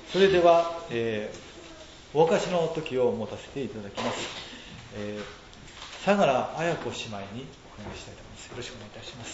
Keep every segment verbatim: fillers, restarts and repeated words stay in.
それでは、えー、お証の時を持たせていただきます。えー、相良綾子姉妹にお願いしたいと思います。よろしくお願いいたします。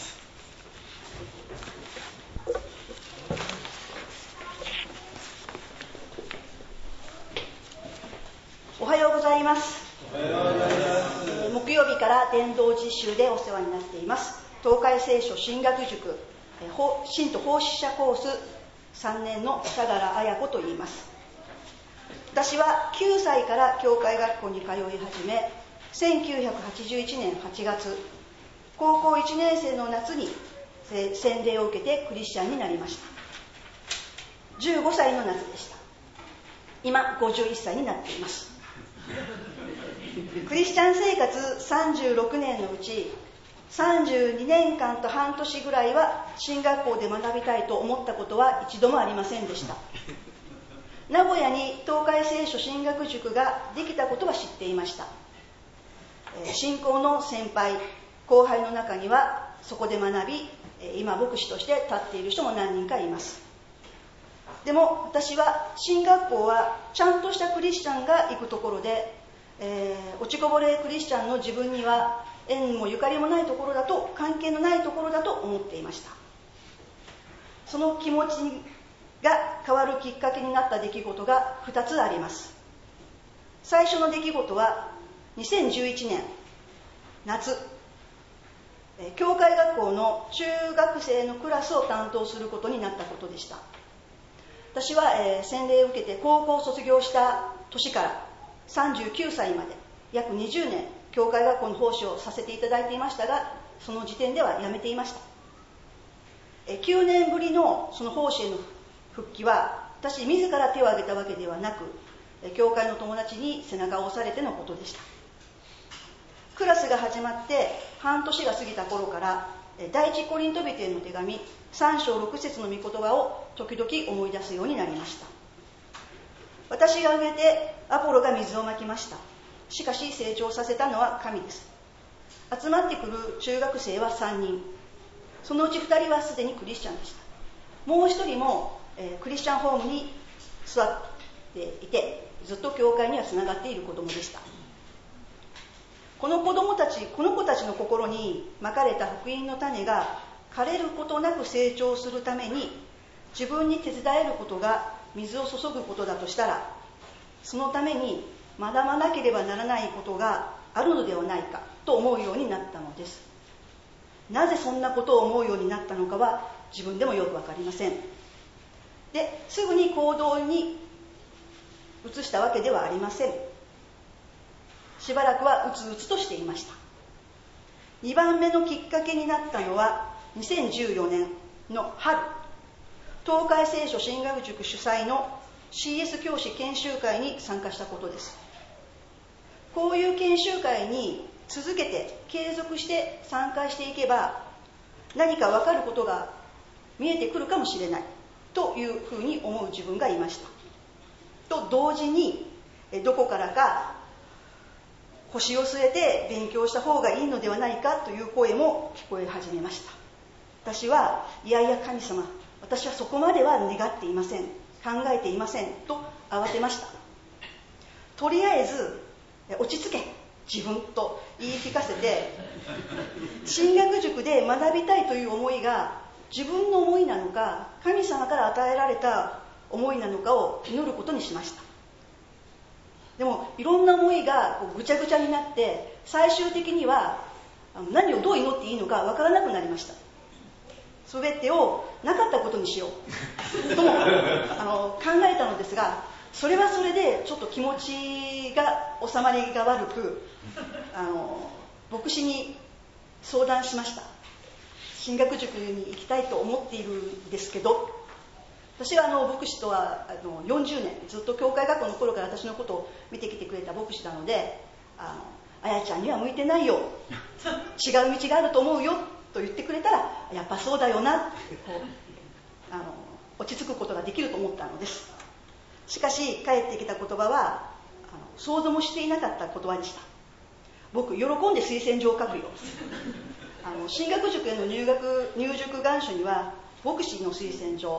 おはようございます。おはようございます。えー、木曜日から伝道実習でお世話になっています東海聖書神学塾、えー、信徒奉仕者コースさんねんの相良綾子と言います。私はきゅうさいから教会学校に通い始め、せんきゅうひゃくはちじゅういちねんはちがつ、高校いちねん生の夏に洗礼を受けてクリスチャンになりました。じゅうごさいの夏でした。今ごじゅういっさいになっています。クリスチャン生活さんじゅうろくねんのうちさんじゅうにねんかんと半年ぐらいは進学校で学びたいと思ったことは一度もありませんでした。名古屋に東海聖書神学塾ができたことは知っていました。信仰の先輩後輩の中にはそこで学び、今牧師として立っている人も何人かいます。でも私は進学校はちゃんとしたクリスチャンが行くところで、えー、落ちこぼれクリスチャンの自分には縁もゆかりもないところだと、関係のないところだと思っていました。その気持ちが変わるきっかけになった出来事がふたつあります。最初の出来事はにせんじゅういちねん夏、教会学校の中学生のクラスを担当することになったことでした。私は、えー、洗礼を受けて高校を卒業した年からさんじゅうきゅうさいまで約にじゅうねん教会学校の奉仕をさせていただいていましたが、その時点では辞めていました。えー、きゅうねんぶりのその奉仕への復帰は私自ら手を挙げたわけではなく、えー、教会の友達に背中を押されてのことでした。クラスが始まって半年が過ぎた頃から、えー、第一コリント人への手紙さん章ろく節の御言葉を時々思い出すようになりました。私が植えてアポロが水をまきました。しかし成長させたのは神です。集まってくる中学生はさんにん、そのうちふたりはすでにクリスチャンでした。もうひとりも、えー、クリスチャンホームに座っていて、ずっと教会にはつながっている子供でした。この子供たちこの子たちの心にまかれた福音の種が枯れることなく成長するために、自分に手伝えることが水を注ぐことだとしたら、そのために学ばなければならないことがあるのではないかと思うようになったのです。なぜそんなことを思うようになったのかは自分でもよくわかりません。で、すぐに行動に移したわけではありません。しばらくはうつうつとしていました。にばんめのきっかけになったのはにせんじゅうよねんの春、東海聖書神学塾主催の シーエス 教師研修会に参加したことです。こういう研修会に続けて継続して参加していけば、何か分かることが見えてくるかもしれないというふうに思う自分がいました。と同時に、どこからか腰を据えて勉強した方がいいのではないかという声も聞こえ始めました。私は、いやいや神様、私はそこまでは願っていません、考えていませんと慌てました。とりあえず落ち着け自分と言い聞かせて、神学塾で学びたいという思いが自分の思いなのか神様から与えられた思いなのかを祈ることにしました。でもいろんな思いがこうぐちゃぐちゃになって、最終的には何をどう祈っていいのかわからなくなりました。すべてをなかったことにしようともあの考えたのですが、それはそれでちょっと気持ちが収まりが悪く、あの牧師に相談しました。神学塾に行きたいと思っているんですけど、私はあの牧師とはあのよんじゅうねんずっと教会学校の頃から私のことを見てきてくれた牧師なので、あのあやちゃんには向いてないよ、違う道があると思うよと言ってくれたら、やっぱそうだよなってこうあの落ち着くことができると思ったのです。しかし返ってきた言葉はあの想像もしていなかった言葉でした。僕喜んで推薦状を書くよ。あの進学塾への入学入塾願書には牧師の推薦状、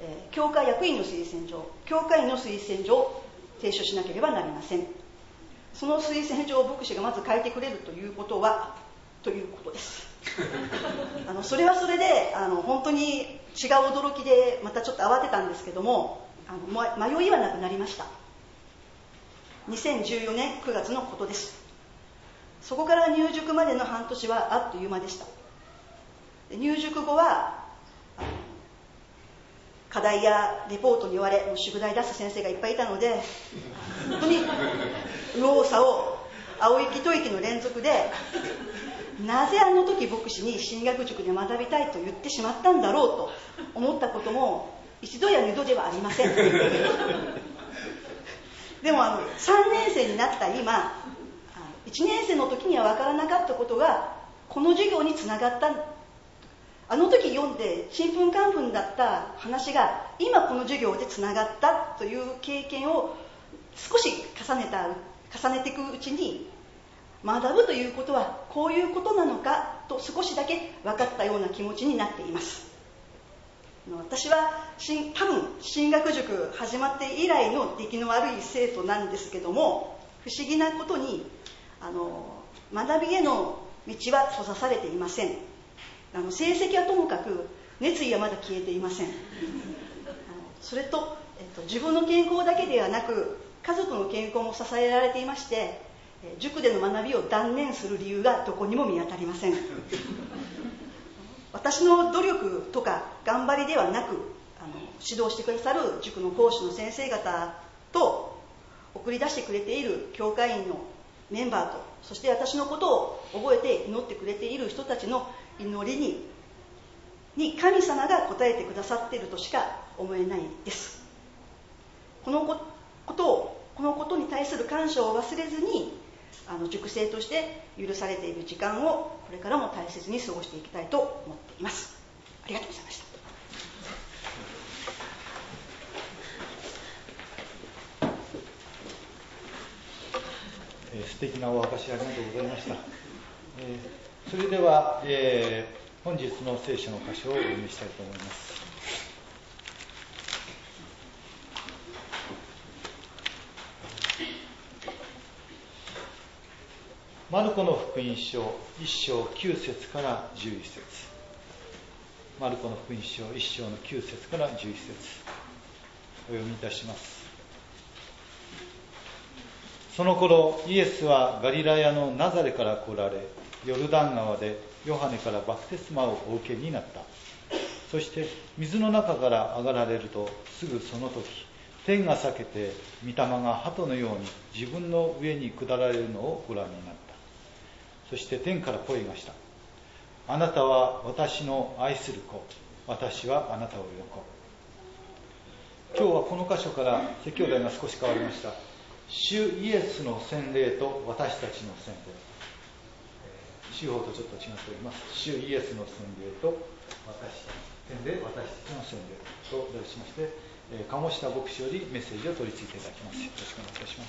えー、教会役員の推薦状、教会員の推薦状を提出しなければなりません。その推薦状を牧師がまず書いてくれるということはということですあのそれはそれであの本当に違う驚きでまたちょっと慌てたんですけども、あの迷いはなくなりました。にせんじゅうよねんくがつのことです。そこから入塾までの半年はあっという間でした。で入塾後は課題やレポートに追われ、もう宿題出す先生がいっぱいいたので、本当に右往左往、青息吐息の連続で、なぜあの時牧師に進学塾で学びたいと言ってしまったんだろうと思ったことも一度や二度ではありませんでもあのさんねん生になった今、いちねん生の時には分からなかったことがこの授業につながった。あの時読んでちんぷんかんぷんだった話が今この授業でつながったという経験を少し重ねた重ねていくうちに、学ぶということはこういうことなのかと少しだけ分かったような気持ちになっています。私は多分進学塾始まって以来の出来の悪い生徒なんですけども、不思議なことにあの学びへの道は閉ざされていません。あの成績はともかく熱意はまだ消えていません。あのそれと、えっと、自分の健康だけではなく家族の健康も支えられていまして、塾での学びを断念する理由がどこにも見当たりません。私の努力とか頑張りではなく、あの指導してくださる塾の講師の先生方と送り出してくれている教会員のメンバーと、そして私のことを覚えて祈ってくれている人たちの祈りにに神様が応えてくださっているとしか思えないです。このことをこのことに対する感謝を忘れずに、あの塾生として許されている時間をこれからも大切に過ごしていきたいと思っています。ありがとうございました。 えー、素敵なお明かしありがとうございました。えー、それでは、えー、本日の聖書の箇所をお読みしたいと思います。マルコの福音書いっ章きゅう節からじゅういち節。マルコの福音書いっ章のきゅう節からじゅういち節お読みいたします。その頃イエスはガリラヤのナザレから来られ、ヨルダン川でヨハネからバプテスマをお受けになった。そして水の中から上がられると、すぐその時天が裂けて御霊が鳩のように自分の上に下られるのをご覧になった。そして天から声がした。あなたは私の愛する子、私はあなたを喜ぶ。今日はこの箇所から説教題が少し変わりました。主イエスの洗礼と私たちの洗礼。司法とちょっと違っております。主イエスの洗礼と私たち洗礼、私たちの洗礼と題しまして、鴨下牧師よりメッセージを取り次いていただきます。よろしくお願いいたします。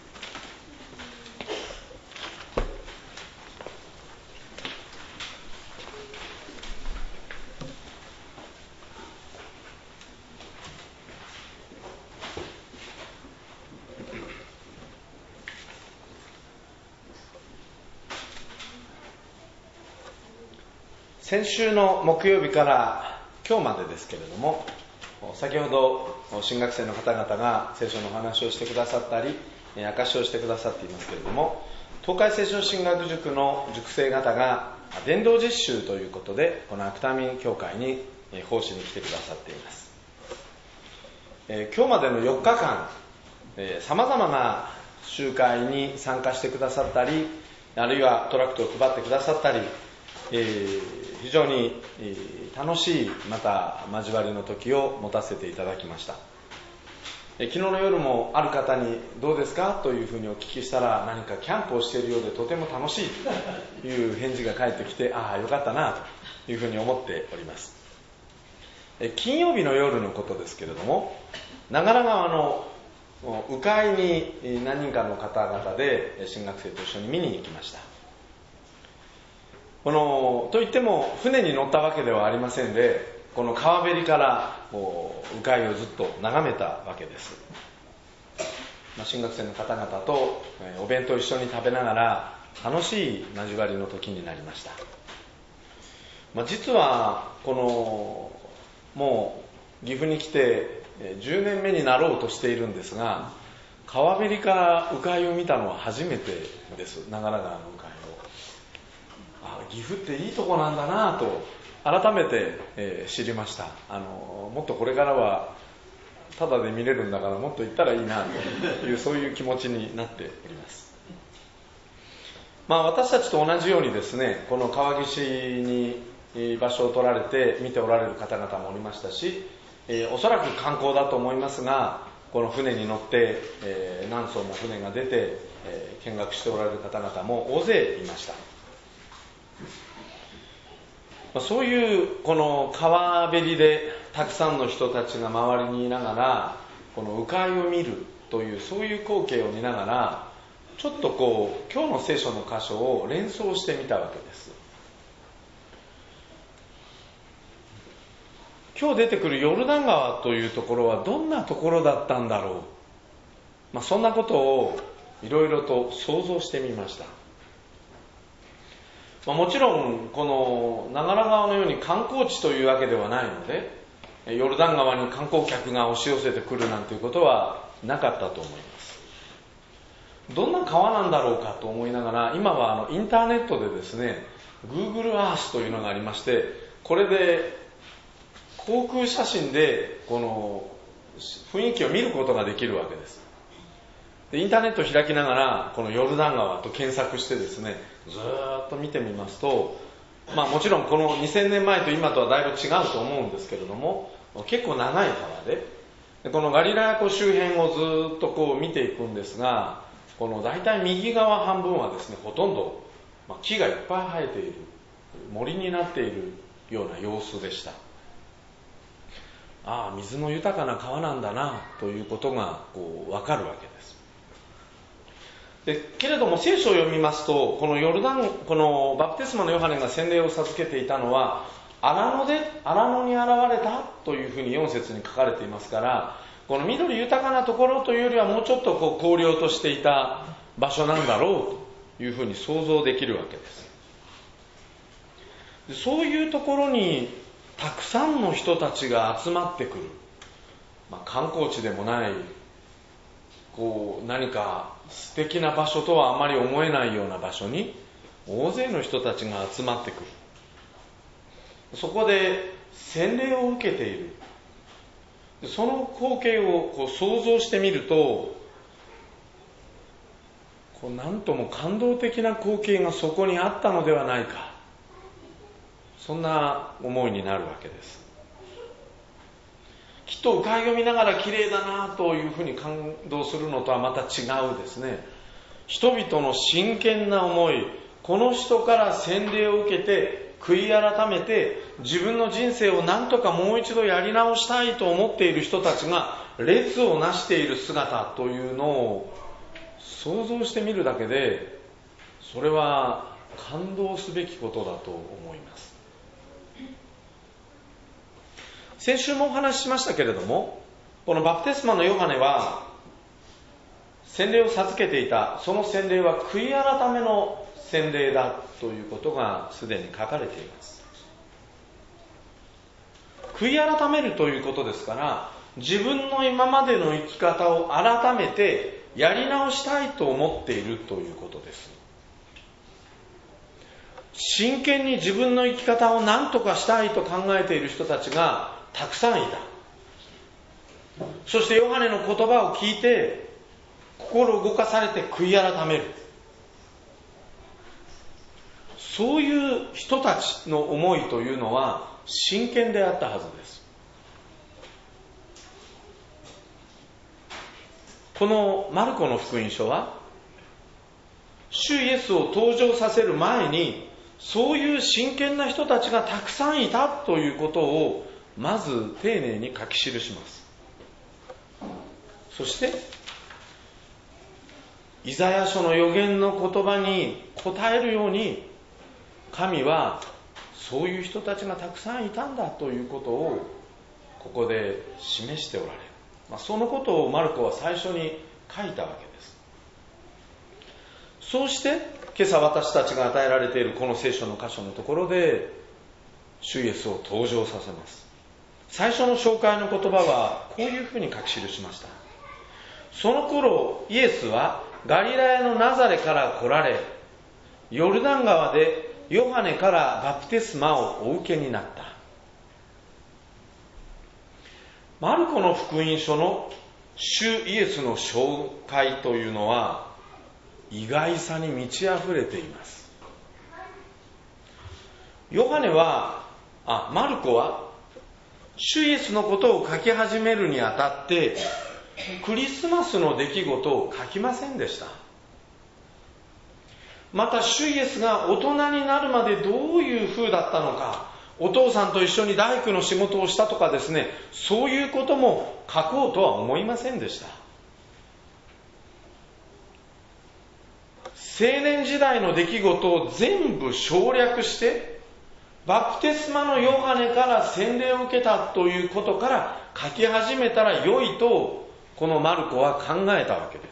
先週の木曜日から今日までですけれども、先ほど新学生の方々が聖書のお話をしてくださったり証しをしてくださっていますけれども、東海聖書進学塾の塾生方が伝道実習ということでこのアクタミン教会に奉仕に来てくださっています。えー、今日までのよっかかんさまざまな集会に参加してくださったり、あるいはトラクトを配ってくださったり、えー、非常に楽しいまた交わりの時を持たせていただきました。え昨日の夜もある方にどうですかというふうにお聞きしたら、何かキャンプをしているようでとても楽しいという返事が返ってきて、ああよかったなというふうに思っております。え金曜日の夜のことですけれども、長良川の鵜飼に何人かの方々で新学生と一緒に見に行きました。このといっても船に乗ったわけではありませんで、この川べりからこう鵜飼をずっと眺めたわけです。まあ、新学生の方々と、えー、お弁当を一緒に食べながら楽しい交わりの時になりました。まあ、実はこのもう岐阜に来てじゅうねんめになろうとしているんですが、川べりから鵜飼を見たのは初めてです。長良川の鵜飼を。あ、岐阜っていいとこなんだなと改めて、えー、知りました。あのもっとこれからはただで見れるんだからもっと行ったらいいなというそういう気持ちになっております。まあ、私たちと同じようにですね、この川岸に場所を取られて見ておられる方々もおりましたし、えー、おそらく観光だと思いますが、この船に乗って、えー、何艘も船が出て、えー、見学しておられる方々も大勢いました。そういうこの川べりでたくさんの人たちが周りにいながらこの鵜飼を見るというそういう光景を見ながら、ちょっとこう今日の聖書の箇所を連想してみたわけです。今日出てくるヨルダン川というところはどんなところだったんだろう、まあ、そんなことをいろいろと想像してみました。まあ、もちろんこの長良川のように観光地というわけではないので、ヨルダン川に観光客が押し寄せてくるなんていうことはなかったと思います。どんな川なんだろうかと思いながら、今はあのインターネットでですね Google Earth というのがありまして、これで航空写真でこの雰囲気を見ることができるわけです。でインターネットを開きながらこのヨルダン川と検索してですね、ずーっと見てみますと、まあもちろんこのにせんねんまえと今とはだいぶ違うと思うんですけれども、結構長い川で、でこのガリラヤ湖周辺をずっとこう見ていくんですが、この大体右側半分はですね、ほとんど、まあ、木がいっぱい生えている森になっているような様子でした。ああ、水の豊かな川なんだなということがこう分かるわけです。でけれども聖書を読みますと、このヨルダン、このバプテスマのヨハネが洗礼を授けていたのは荒野で、荒野に現れたというふうによん節に書かれていますから、この緑豊かなところというよりはもうちょっとこう荒涼としていた場所なんだろうというふうに想像できるわけです。でそういうところにたくさんの人たちが集まってくる、まあ、観光地でもない、こう何か素敵な場所とはあまり思えないような場所に大勢の人たちが集まってくる。そこで洗礼を受けている。その光景をこう想像してみると、こう何とも感動的な光景がそこにあったのではないか、そんな思いになるわけです。きっと鵜飼を見ながら綺麗だなというふうに感動するのとはまた違うですね、人々の真剣な思い、この人から洗礼を受けて悔い改めて自分の人生を何とかもう一度やり直したいと思っている人たちが列をなしている姿というのを想像してみるだけで、それは感動すべきことだと思います。先週もお話ししましたけれども、このバプテスマのヨハネは洗礼を授けていた。その洗礼は悔い改めの洗礼だということがすでに書かれています。悔い改めるということですから、自分の今までの生き方を改めてやり直したいと思っているということです。真剣に自分の生き方を何とかしたいと考えている人たちがたくさんいた。そしてヨハネの言葉を聞いて心動かされて悔い改める。そういう人たちの思いというのは真剣であったはずです。このマルコの福音書は主イエスを登場させる前に、そういう真剣な人たちがたくさんいたということをまず丁寧に書き記します。そしてイザヤ書の預言の言葉に応えるように、神はそういう人たちがたくさんいたんだということをここで示しておられる、まあ、そのことをマルコは最初に書いたわけです。そうして今朝私たちが与えられているこの聖書の箇所のところで主イエスを登場させます。最初の紹介の言葉はこういうふうに書き記しました。その頃イエスはガリラヤのナザレから来られ、ヨルダン川でヨハネからバプテスマをお受けになった。マルコの福音書の主イエスの紹介というのは意外さに満ち溢れています。ヨハネはあマルコは主イエスのことを書き始めるにあたってクリスマスの出来事を書きませんでした。また主イエスが大人になるまでどういう風だったのか、お父さんと一緒に大工の仕事をしたとかですね、そういうことも書こうとは思いませんでした。青年時代の出来事を全部省略して、バプテスマのヨハネから洗礼を受けたということから書き始めたら良いと、このマルコは考えたわけです。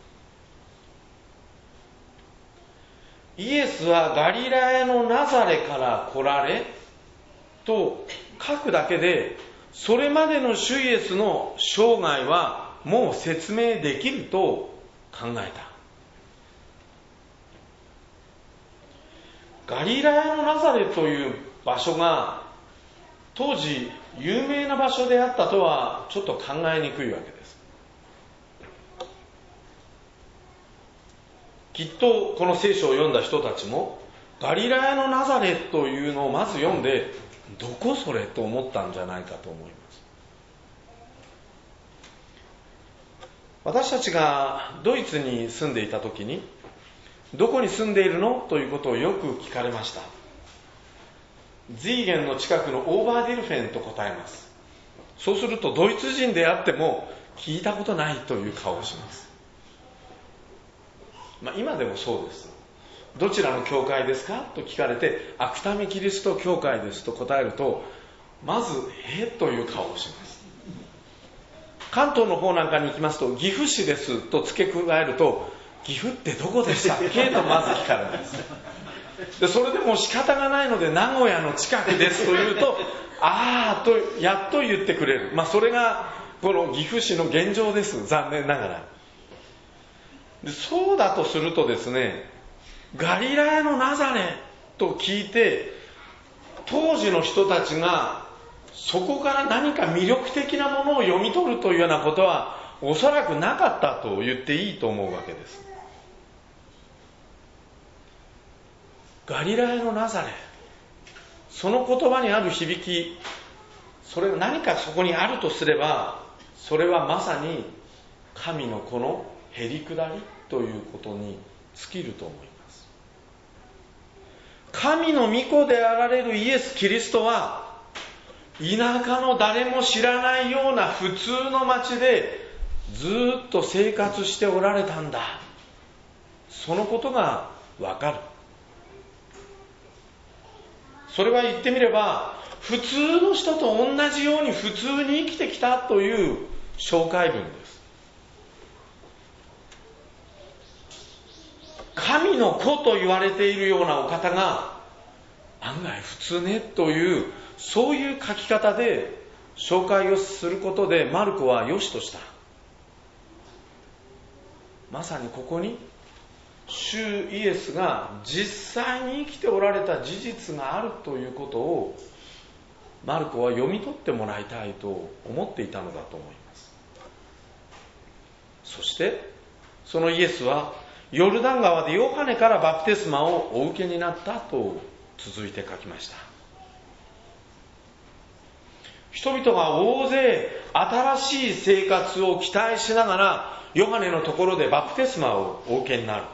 イエスはガリラヤのナザレから来られと書くだけで、それまでの主イエスの生涯はもう説明できると考えた。ガリラヤのナザレという場所が当時有名な場所であったとはちょっと考えにくいわけです。きっとこの聖書を読んだ人たちもガリラヤのナザレというのをまず読んで、どこそれと思ったんじゃないかと思います。私たちがドイツに住んでいた時に、どこに住んでいるのということをよく聞かれました。ズイゲンの近くのオーバーディルフェンと答えます。そうするとドイツ人であっても聞いたことないという顔をします。まあ、今でもそうです。どちらの教会ですかと聞かれて、アクタミキリスト教会ですと答えると、まずえという顔をします。関東の方なんかに行きますと、岐阜市ですと付け加えると、岐阜ってどこでしたっけとまず聞かれます。でそれでも仕方がないので、名古屋の近くですと言うと、あーとやっと言ってくれる。まあ、それがこの岐阜市の現状です。残念ながら。でそうだとするとですね、ガリラヤのナザレと聞いて、当時の人たちがそこから何か魅力的なものを読み取るというようなことはおそらくなかったと言っていいと思うわけです。ガリラヤのナザレ、その言葉にある響き、それが何かそこにあるとすれば、それはまさに神の子のへりくだりということに尽きると思います。神の御子であられるイエス・キリストは、田舎の誰も知らないような普通の町でずっと生活しておられたんだ。そのことがわかる。それは言ってみれば、普通の人と同じように普通に生きてきたという紹介文です。神の子と言われているようなお方が案外普通ねという、そういう書き方で紹介をすることでマルコは良しとした。まさにここに主イエスが実際に生きておられた事実があるということをマルコは読み取ってもらいたいと思っていたのだと思います。そしてそのイエスはヨルダン川でヨハネからバプテスマをお受けになったと続いて書きました。人々が大勢新しい生活を期待しながらヨハネのところでバプテスマをお受けになる。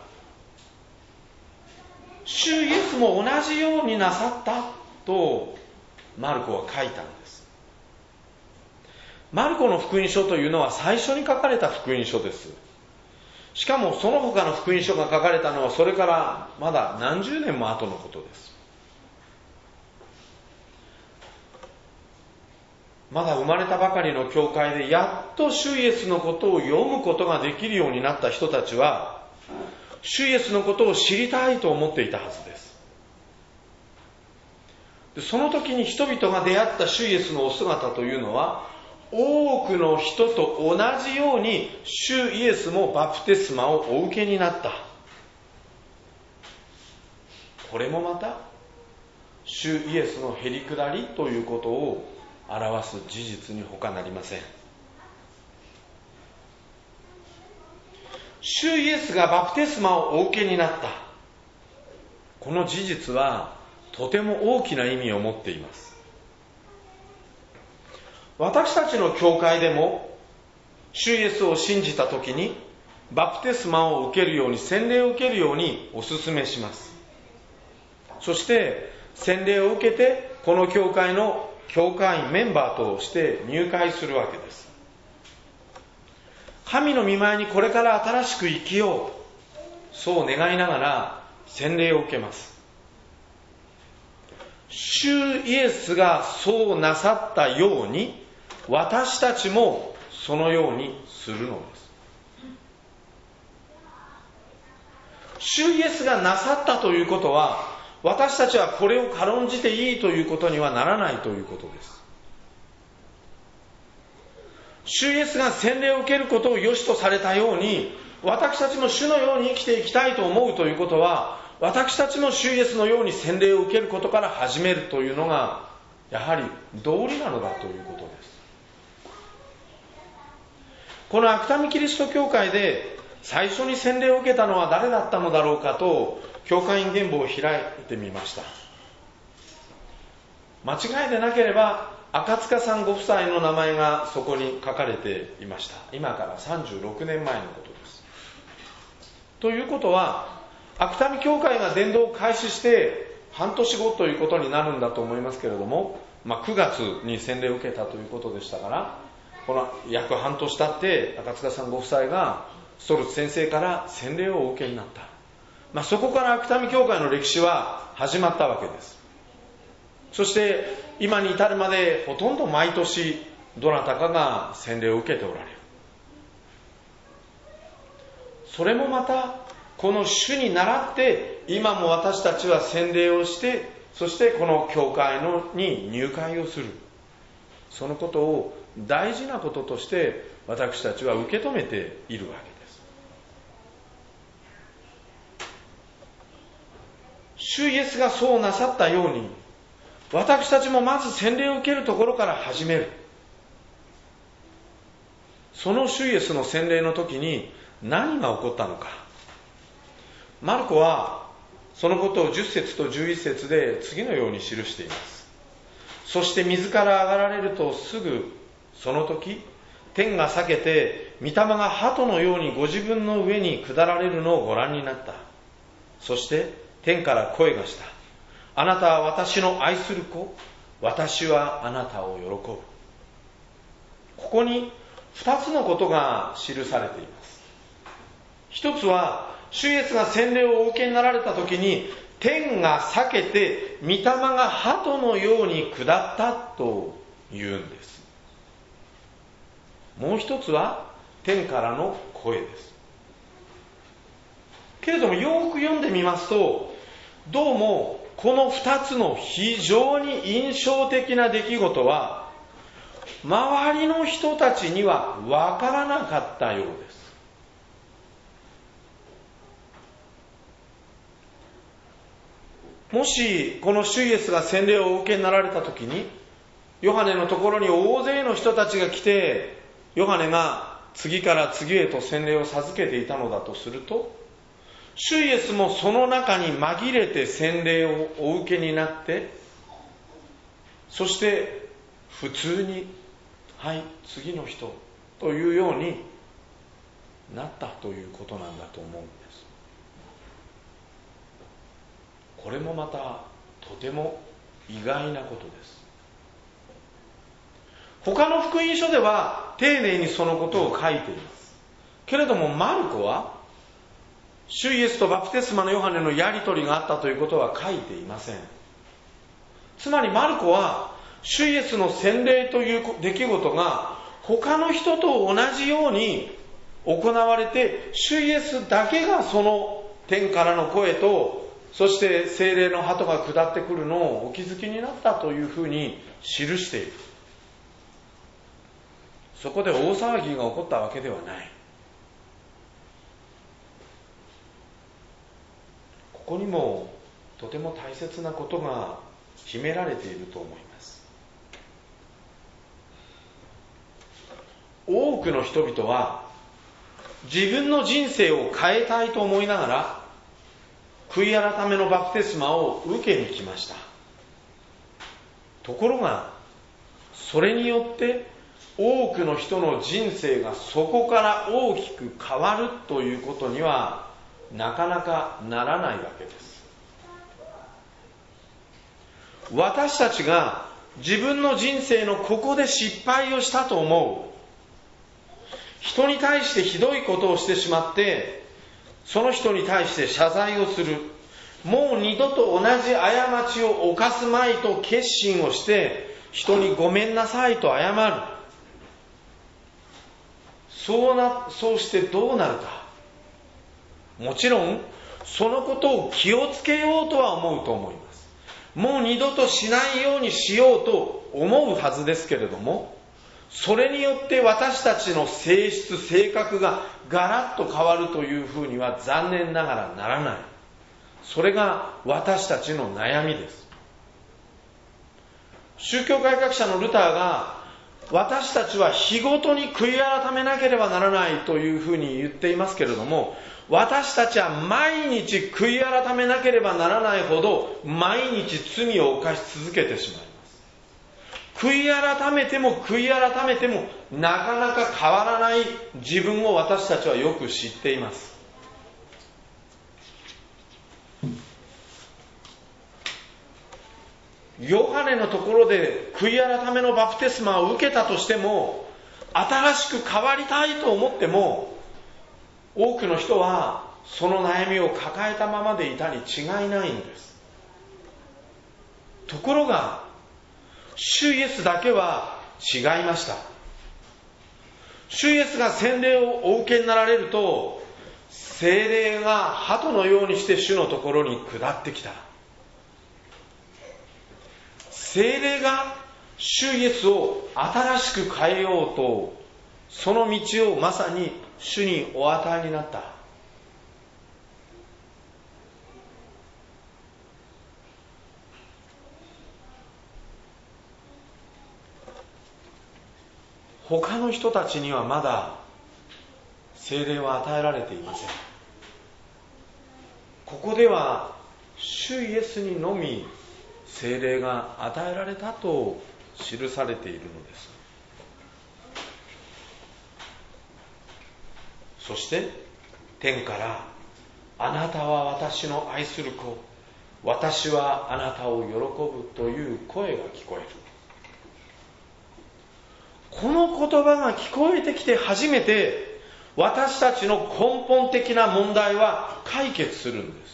主イエスも同じようになさったとマルコは書いたんです。マルコの福音書というのは最初に書かれた福音書です。しかもその他の福音書が書かれたのはそれからまだ何十年も後のことです。 まだ生まれたばかりの教会でやっと主イエスのことを読むことができるようになった人たちは、主イエスのことを知りたいと思っていたはずです。でその時に人々が出会った主イエスのお姿というのは、多くの人と同じように主イエスもバプテスマをお受けになった。これもまた主イエスのへりくだりということを表す事実に他なりません。主イエスがバプテスマをお受けになった、この事実はとても大きな意味を持っています。私たちの教会でも主イエスを信じたときにバプテスマを受けるように、洗礼を受けるようにお勧めします。そして洗礼を受けてこの教会の教会員メンバーとして入会するわけです。神の御前にこれから新しく生きよう、そう願いながら洗礼を受けます。主イエスがそうなさったように、私たちもそのようにするのです。主イエスがなさったということは、私たちはこれを軽んじていいということにはならないということです。主イエスが洗礼を受けることを良しとされたように、私たちも主のように生きていきたいと思うということは、私たちも主イエスのように洗礼を受けることから始めるというのが、やはり道理なのだということです。この芥見キリスト教会で最初に洗礼を受けたのは誰だったのだろうかと、教会員原簿を開いてみました。間違いでなければ赤塚さんご夫妻の名前がそこに書かれていました。今からさんじゅうろくねんまえのことです。ということは、芥見教会が伝道を開始して半年後ということになるんだと思いますけれども、まあ、くがつに洗礼を受けたということでしたから、この約半年経って赤塚さんご夫妻がストルツ先生から洗礼をお受けになった、まあ、そこから芥見教会の歴史は始まったわけです。そして今に至るまでほとんど毎年どなたかが洗礼を受けておられる。それもまたこの主に倣って今も私たちは洗礼をして、そしてこの教会のに入会をする、そのことを大事なこととして私たちは受け止めているわけです。主イエスがそうなさったように、私たちもまず洗礼を受けるところから始める。その主イエスの洗礼の時に何が起こったのか、マルコはそのことをじゅっ節とじゅういち節で次のように記しています。そして水から上がられるとすぐその時、天が裂けて御霊が鳩のようにご自分の上に下られるのをご覧になった。そして天から声がした。あなたは私の愛する子、私はあなたを喜ぶ。ここに二つのことが記されています。一つは、主イエスが洗礼をお受けになられた時に、天が裂けて御霊が鳩のように下ったと言うんです。もう一つは天からの声です。けれどもよく読んでみますと、どうもこの二つの非常に印象的な出来事は周りの人たちには分からなかったようです。もしこの主イエスが洗礼をお受けになられた時に、ヨハネのところに大勢の人たちが来て、ヨハネが次から次へと洗礼を授けていたのだとすると、主イエスもその中に紛れて洗礼をお受けになって、そして普通にはい次の人というようになったということなんだと思うんです。これもまたとても意外なことです。他の福音書では丁寧にそのことを書いています。けれどもマルコは主イエスとバプテスマのヨハネのやり取りがあったということは書いていません。つまりマルコは主イエスの洗礼という出来事が他の人と同じように行われて、主イエスだけがその天からの声と、そして聖霊の鳩が下ってくるのをお気づきになったというふうに記している。そこで大騒ぎが起こったわけではない。ここにもとても大切なことが秘められていると思います。多くの人々は自分の人生を変えたいと思いながら悔い改めのバプテスマを受けに来ました。ところがそれによって多くの人の人生がそこから大きく変わるということにはなかなかならないわけです。私たちが自分の人生のここで失敗をしたと思う、人に対してひどいことをしてしまってその人に対して謝罪をする、もう二度と同じ過ちを犯すまいと決心をして人にごめんなさいと謝る。そうな、そうしてどうなるか。もちろんそのことを気をつけようとは思うと思います。もう二度としないようにしようと思うはずですけれども、それによって私たちの性質、性格がガラッと変わるというふうには残念ながらならない。それが私たちの悩みです。宗教改革者のルターが、私たちは日ごとに悔い改めなければならないというふうに言っていますけれども、私たちは毎日悔い改めなければならないほど毎日罪を犯し続けてしまいます。悔い改めても悔い改めてもなかなか変わらない自分を私たちはよく知っています。ヨハネのところで悔い改めのバプテスマを受けたとしても、新しく変わりたいと思っても、多くの人はその悩みを抱えたままでいたに違いないんです。ところが主イエスだけは違いました。主イエスが洗礼をお受けになられると、聖霊が鳩のようにして主のところに下ってきた。聖霊が主イエスを新しく変えようと、その道をまさに主にお与えになった。他の人たちにはまだ聖霊は与えられていません。ここでは主イエスにのみ聖霊が与えられたと記されているのです。そして天からあなたは私の愛する子、私はあなたを喜ぶという声が聞こえる。この言葉が聞こえてきて初めて私たちの根本的な問題は解決するんです。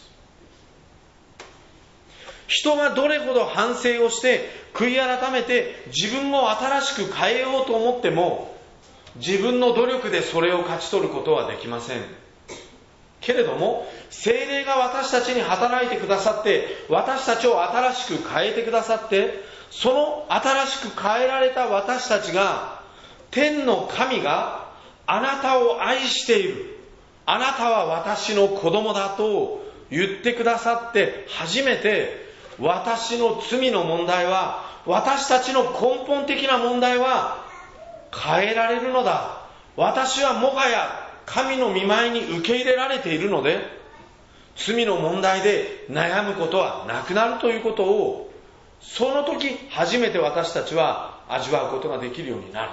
人がどれほど反省をして悔い改めて自分を新しく変えようと思っても、自分の努力でそれを勝ち取ることはできません。けれども聖霊が私たちに働いてくださって、私たちを新しく変えてくださって、その新しく変えられた私たちが、天の神があなたを愛している、あなたは私の子供だと言ってくださって初めて、私の罪の問題は、私たちの根本的な問題は変えられるのだ。私はもはや神の御前に受け入れられているので、罪の問題で悩むことはなくなるということを、その時初めて私たちは味わうことができるようになる。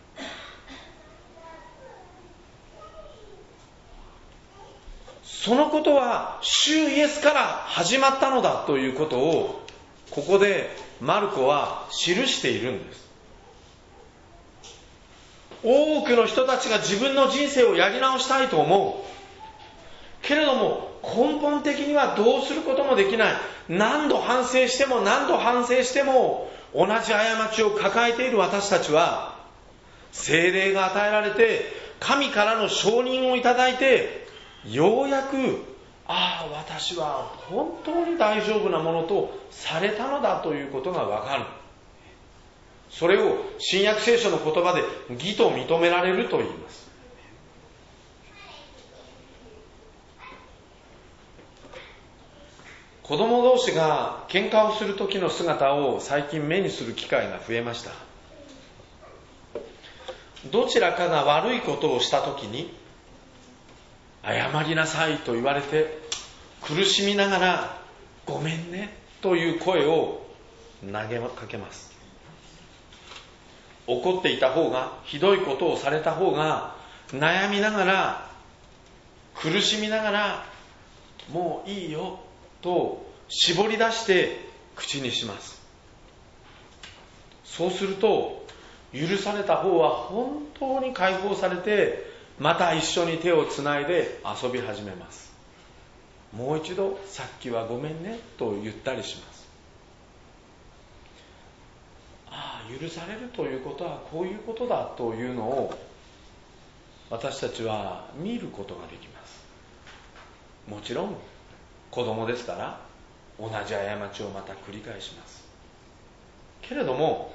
そのことは主イエスから始まったのだということを、ここでマルコは記しているんです。多くの人たちが自分の人生をやり直したいと思うけれども、 根本的にはどうすることもできない。何度反省しても何度反省しても同じ過ちを抱えている私たちは、聖霊が与えられて神からの承認をいただいて、ようやく、ああ、私は本当に大丈夫なものとされたのだということがわかる。それを新約聖書の言葉で義と認められると言います。子供同士が喧嘩をする時の姿を最近目にする機会が増えました。どちらかが悪いことをした時に、謝りなさいと言われて苦しみながらごめんねという声を投げかけます。怒っていた方が、ひどいことをされた方が悩みながら苦しみながら、もういいよと絞り出して口にします。そうすると許された方は本当に解放されて、また一緒に手をつないで遊び始めます。もう一度、さっきはごめんねと言ったりします。ああ、許されるということはこういうことだというのを私たちは見ることができます。もちろん子供ですから同じ過ちをまた繰り返します。けれども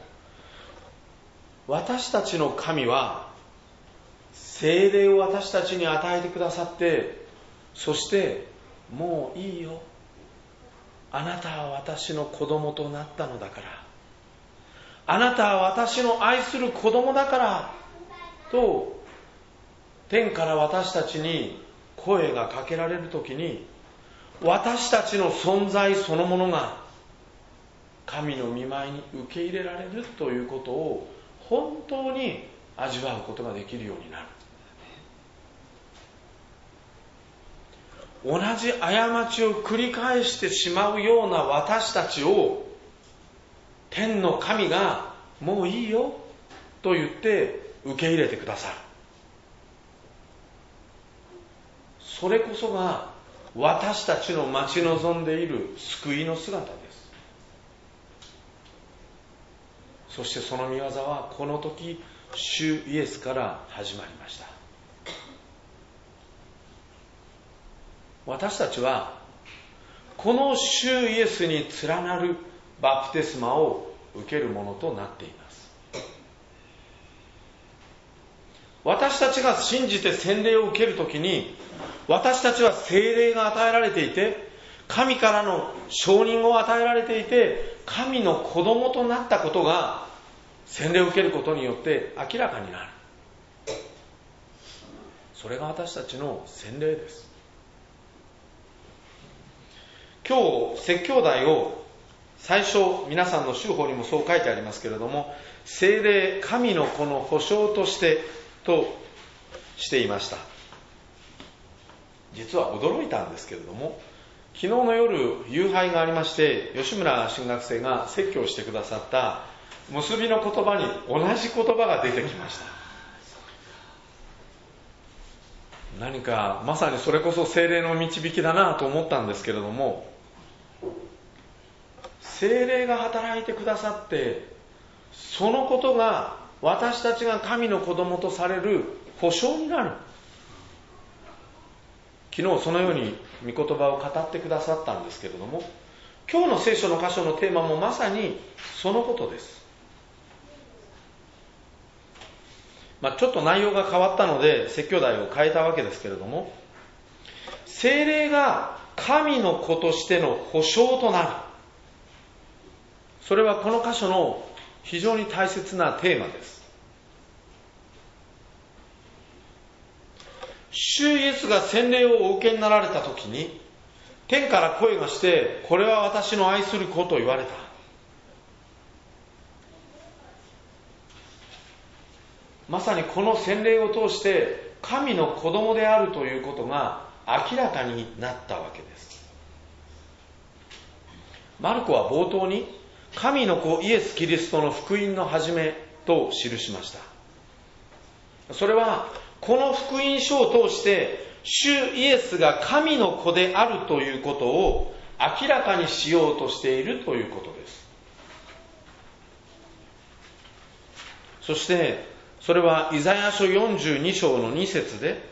私たちの神は聖霊を私たちに与えてくださって、そしてもういいよ、あなたは私の子供となったのだから、あなたは私の愛する子供だからと天から私たちに声がかけられるときに、私たちの存在そのものが神の御前に受け入れられるということを本当に味わうことができるようになる。同じ過ちを繰り返してしまうような私たちを天の神がもういいよと言って受け入れてくださる。それこそが私たちの待ち望んでいる救いの姿です。そしてその御業はこの時主イエスから始まりました。私たちはこの主イエスに連なるバプテスマを受けるものとなっています。私たちが信じて洗礼を受けるときに、私たちは聖霊が与えられていて、神からの承認を与えられていて、神の子供となったことが洗礼を受けることによって明らかになる。それが私たちの洗礼です。今日説教題を最初皆さんの修法にもそう書いてありますけれども、聖霊神の子の保証としてとしていました。実は驚いたんですけれども、昨日の夜夕拝がありまして、吉村神学生が説教してくださった結びの言葉に同じ言葉が出てきました。何かまさにそれこそ聖霊の導きだなと思ったんですけれども、聖霊が働いてくださって、そのことが私たちが神の子供とされる保証になる。昨日そのように御言葉を語ってくださったんですけれども、今日の聖書の箇所のテーマもまさにそのことです。まあ、ちょっと内容が変わったので説教題を変えたわけですけれども、聖霊が神の子としての保証となる。それはこの箇所の非常に大切なテーマです。主イエスが洗礼をお受けになられたときに、天から声がして、これは私の愛する子と言われた。まさにこの洗礼を通して神の子供であるということが明らかになったわけです。マルコは冒頭に神の子イエス・キリストの福音の始めと記しました。それはこの福音書を通して主イエスが神の子であるということを明らかにしようとしているということです。そしてそれはイザヤ書よんじゅうに章のに節で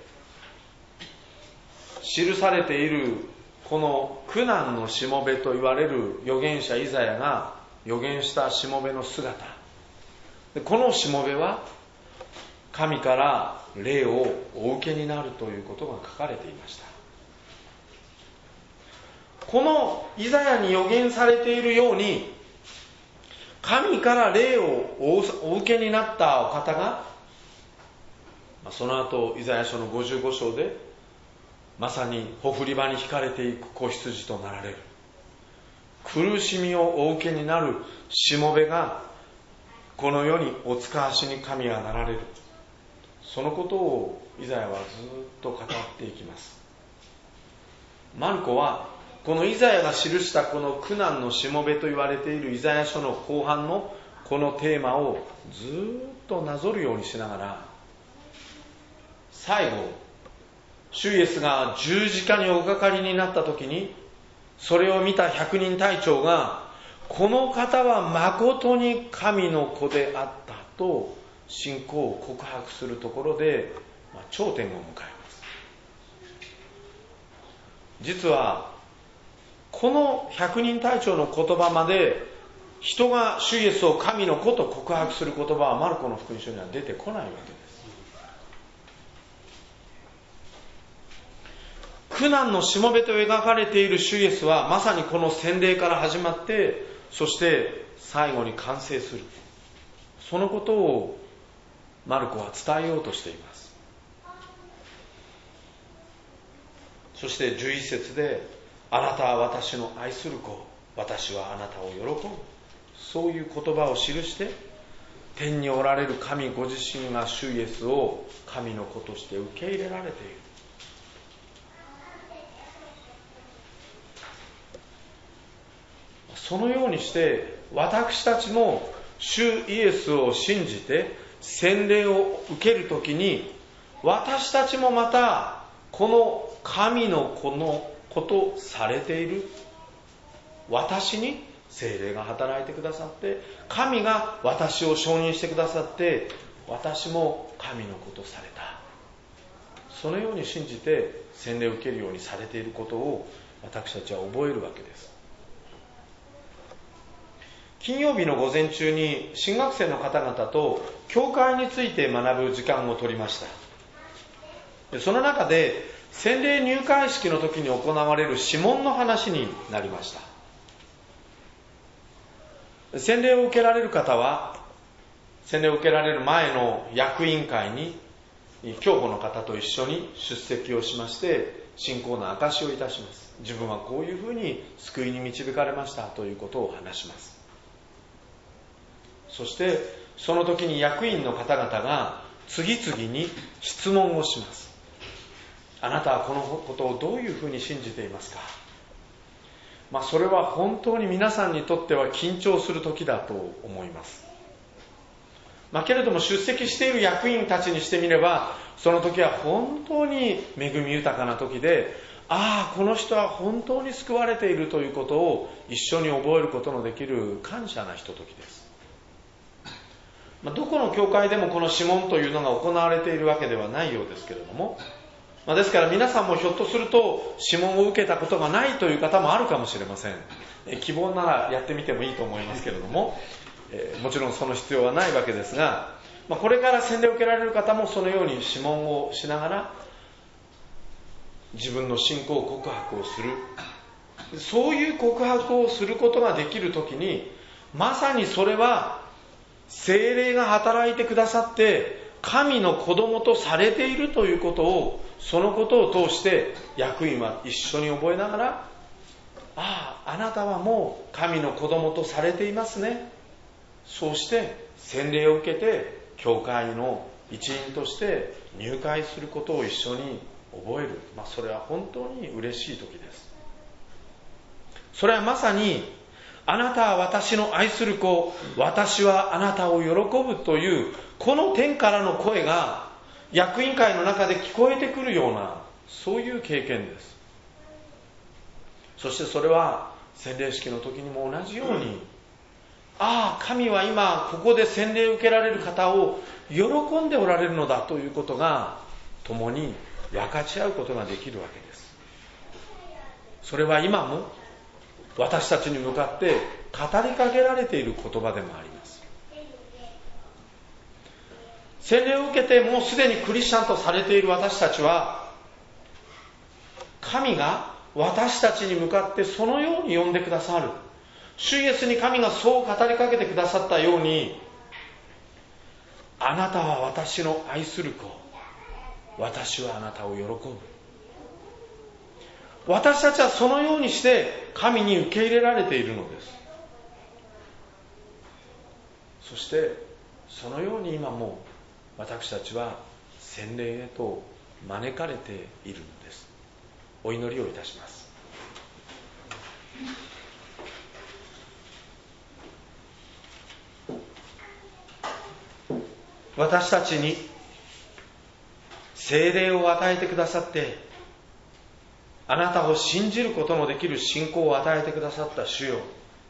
記されているこの苦難のしもべと言われる預言者イザヤが預言したしもべの姿、このしもべは神から霊をお受けになるということが書かれていました。このイザヤに預言されているように、神から霊をお受けになったお方が、その後イザヤ書のごじゅうご章でまさにほふり場に引かれていく子羊となられる、苦しみをお受けになるしもべがこの世にお使わしに神がなられる、そのことをイザヤはずっと語っていきます。マルコはこのイザヤが記したこの苦難のしもべと言われているイザヤ書の後半のこのテーマをずっとなぞるようにしながら、最後主イエスが十字架におかかりになった時に、それを見た百人隊長が、この方は誠に神の子であったと信仰を告白するところで、まあ、頂点を迎えます。実はこの百人隊長の言葉まで人が主イエスを神の子と告白する言葉はマルコの福音書には出てこないわけです。苦難のしもべと描かれている主イエスはまさにこの洗礼から始まって、そして最後に完成する、そのことをマルコは伝えようとしています。そしてじゅういち節で、あなたは私の愛する子、私はあなたを喜ぶ、そういう言葉を記して、天におられる神ご自身が主イエスを神の子として受け入れられている。そのようにして私たちも主イエスを信じて洗礼を受けるときに、私たちもまたこの神の子のことされている私に聖霊が働いてくださって、神が私を承認してくださって、私も神の子とされた、そのように信じて洗礼を受けるようにされていることを私たちは覚えるわけです。金曜日の午前中に新学生の方々と教会について学ぶ時間を取りました。その中で洗礼入会式の時に行われる諮問の話になりました。洗礼を受けられる方は、洗礼を受けられる前の役員会に教母の方と一緒に出席をしまして、信仰の証しをいたします。自分はこういうふうに救いに導かれましたということを話します。そしてその時に役員の方々が次々に質問をします。あなたはこのことをどういうふうに信じていますか。まあ、それは本当に皆さんにとっては緊張する時だと思います。まあ、けれども出席している役員たちにしてみれば、その時は本当に恵み豊かな時で、ああこの人は本当に救われているということを一緒に覚えることのできる感謝なひとときです。まあ、どこの教会でもこの諮問というのが行われているわけではないようですけれども、まあ、ですから皆さんもひょっとすると諮問を受けたことがないという方もあるかもしれません。え希望ならやってみてもいいと思いますけれども、えー、もちろんその必要はないわけですが、まあ、これから洗礼を受けられる方もそのように諮問をしながら自分の信仰告白をする、そういう告白をすることができるときに、まさにそれは聖霊が働いてくださって神の子供とされているということを、そのことを通して役員は一緒に覚えながら、あああなたはもう神の子供とされていますね、そうして洗礼を受けて教会の一員として入会することを一緒に覚える、まあ、それは本当に嬉しい時です。それはまさにあなたは私の愛する子、私はあなたを喜ぶというこの天からの声が役員会の中で聞こえてくるような、 そういう経験です。そしてそれは洗礼式の時にも同じように、うん、ああ、神は今ここで洗礼を受けられる方を喜んでおられるのだということが共に分かち合うことができるわけです。それは今も私たちに向かって語りかけられている言葉でもあります。洗礼を受けてもうすでにクリスチャンとされている私たちは、神が私たちに向かってそのように呼んでくださる、主イエスに神がそう語りかけてくださったように、あなたは私の愛する子、私はあなたを喜ぶ。私たちはそのようにして神に受け入れられているのです。そしてそのように今も私たちは洗礼へと招かれているのです。お祈りをいたします。私たちに聖霊を与えてくださって、あなたを信じることのできる信仰を与えてくださった主よ、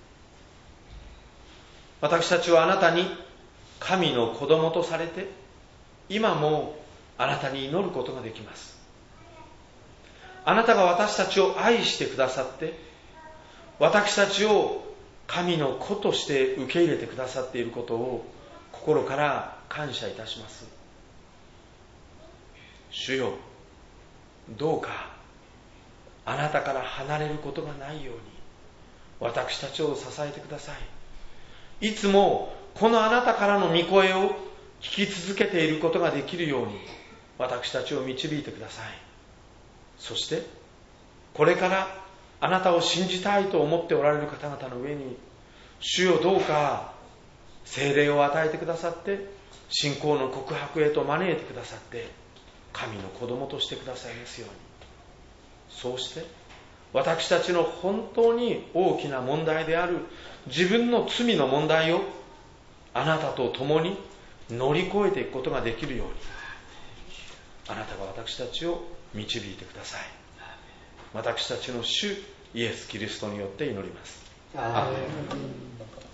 私たちはあなたに神の子供とされて、今もあなたに祈ることができます。あなたが私たちを愛してくださって、私たちを神の子として受け入れてくださっていることを心から感謝いたします。主よ、どうかあなたから離れることがないように私たちを支えてください。いつもこのあなたからの御声を聞き続けていることができるように私たちを導いてください。そしてこれからあなたを信じたいと思っておられる方々の上に、主よ、どうか聖霊を与えてくださって、信仰の告白へと招いてくださって、神の子供としてくださいますように。そうして私たちの本当に大きな問題である自分の罪の問題をあなたと共に乗り越えていくことができるように、あなたが私たちを導いてください。私たちの主イエス・キリストによって祈ります。アーメン。